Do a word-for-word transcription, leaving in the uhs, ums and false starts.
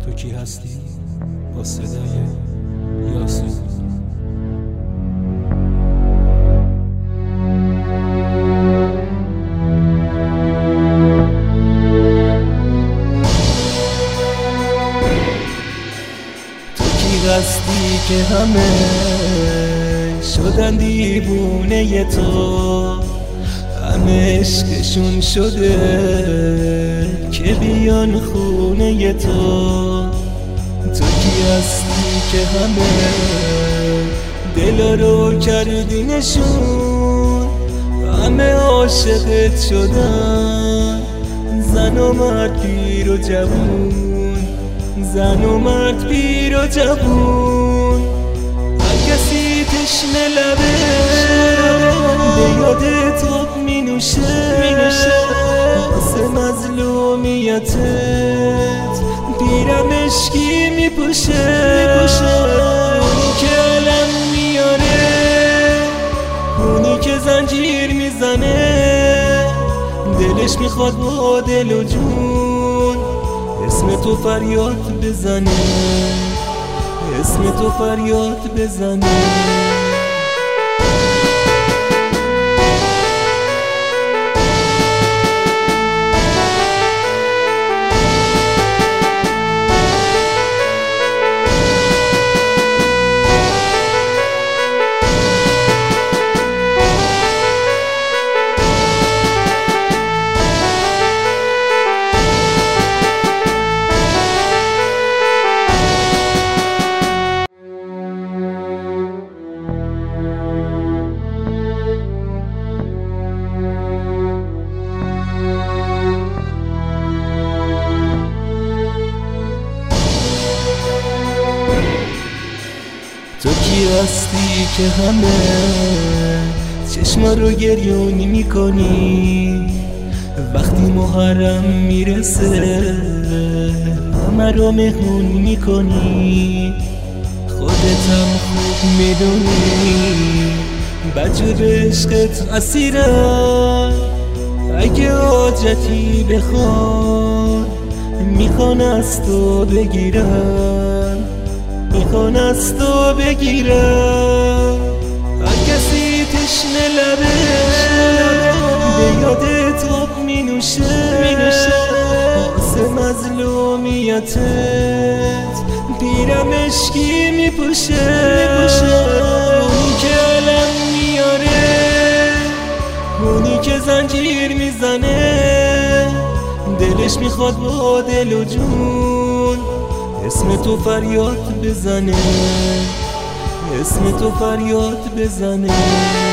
تو کی هستی با صدای یاسین. تو کی هستی که همه شدن دیوونه تو، همه عشقشون شده که بیان خونه تو. تو کی هستی که همه دلا رو کردی نشون، همه عاشقت شدن، زن و مرد پیر و جوون، زن و مرد پیر و جوون. هر کسی تشنه لبه به یاد تو می نوشه، واسه مظلومیتت پیرم اشکی می پوشه. اونی که علم میاره، اونی که زنجیر میزنه، دلش میخواد با دل و جون اسم تو فریاد بزنه، اسم تو فریاد بزنه. تو کی هستی که همه چشما رو گریونی میکنی، وقتی محرم میرسه همه رو مهمون میکنی. خودتم خوب میدونی بجور عشقت اسیرم، اگه حاجتی بخوان میخوان از تو بگیرم، میخوان از تو بگیرم. هر کسی تشنه لبه به یاد تو می نوشه، واسه مظلومیتت پیرم اشکی می پوشه. اونی که علم میاره، اونی که زنجیر میزنه، دلش میخواد با دل و جون اسم تو فریاد بزنه، اسم تو فریاد بزنه.